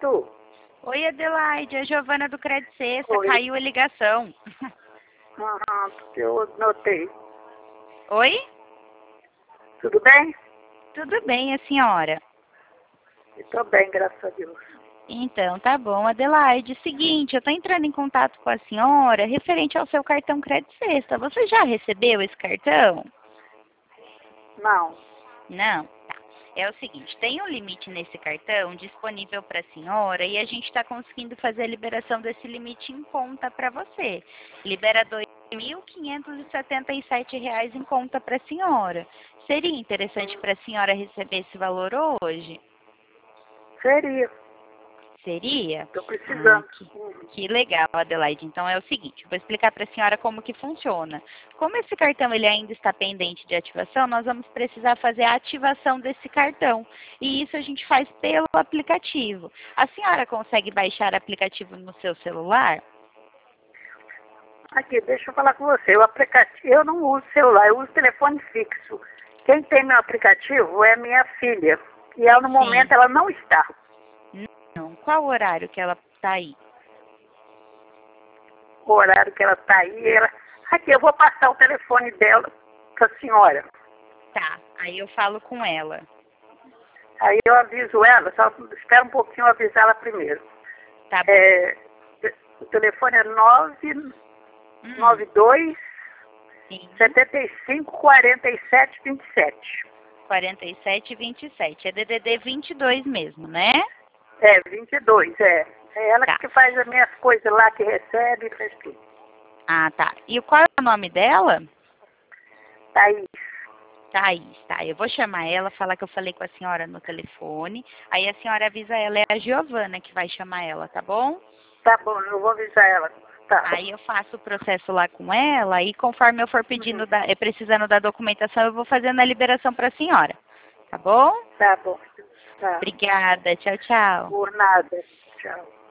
Tu? Oi, Adelaide, é a Giovana do Crédito Sexta. Oi. Caiu a ligação. Eu notei. Oi? Tudo bem? Tudo bem, a senhora? Estou bem, graças a Deus. Então, tá bom, Adelaide. Seguinte, eu tô entrando em contato com a senhora referente ao seu cartão Crédito Sexta. Você já recebeu esse cartão? Não. Não? Tá. É o seguinte, tem um limite nesse cartão disponível para a senhora e a gente está conseguindo fazer a liberação desse limite em conta para você. Libera R$ 2.577 em conta para a senhora. Seria interessante para a senhora receber esse valor hoje? Seria. Seria? Estou precisando. Que legal, Adelaide. Então é o seguinte, vou explicar para a senhora como que funciona. Como esse cartão ele ainda está pendente de ativação, nós vamos precisar fazer a ativação desse cartão. E isso a gente faz pelo aplicativo. A senhora consegue baixar o aplicativo no seu celular? Aqui, deixa eu falar com você. O aplicativo, eu não uso celular, eu uso telefone fixo. Quem tem meu aplicativo é minha filha. E ela, no momento, ela não está. Não. Qual horário que ela está aí? O horário que ela está aí, ela... Aqui, eu vou passar o telefone dela para a senhora. Tá, aí eu falo com ela. Aí eu aviso ela, só espera um pouquinho eu avisar ela primeiro. Tá bom. O telefone é 992 75 47 27. 4727. É DDD 22 mesmo, né? É, 22, é. É ela Tá. que faz as minhas coisas lá, que recebe e faz tudo. Ah, tá. E qual é o nome dela? Thaís. Thaís, tá. Eu vou chamar ela, falar que eu falei com a senhora no telefone. Aí a senhora avisa ela, é a Giovana que vai chamar ela, tá bom? Tá bom, eu vou avisar ela. Tá. Aí eu faço o processo lá com ela e conforme eu for pedindo, precisando da documentação, eu vou fazendo a liberação para a senhora. Tá bom? Tá bom. Tá. Obrigada. Tchau, tchau. Por nada. Tchau.